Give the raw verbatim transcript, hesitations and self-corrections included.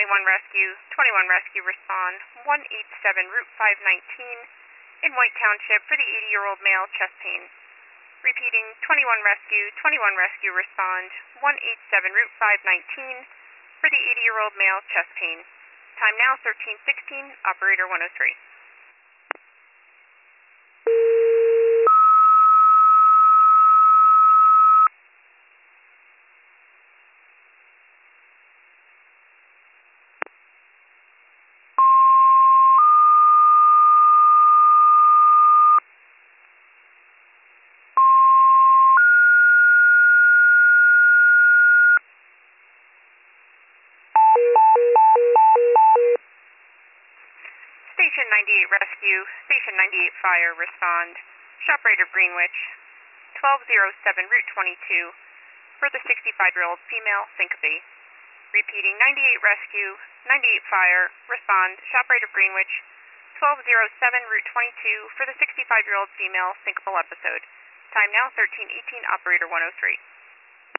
twenty-one Rescue, twenty-one Rescue respond, one eighty-seven Route five nineteen in White Township for the eighty-year-old male, chest pain. Repeating, twenty-one Rescue, twenty-one Rescue respond, one eighty-seven Route five nineteen for the eighty-year-old male, chest pain. Time now thirteen sixteen, operator one oh three. Station ninety-eight Rescue, Station ninety-eight Fire, respond. ShopRite of Greenwich, twelve oh seven Route twenty-two, for the sixty-five-year-old female, syncope. Repeating, ninety-eight Rescue, ninety-eight Fire, respond. ShopRite of Greenwich, twelve oh seven Route twenty-two, for the sixty-five-year-old female, syncopal episode. Time now thirteen eighteen, operator one oh three.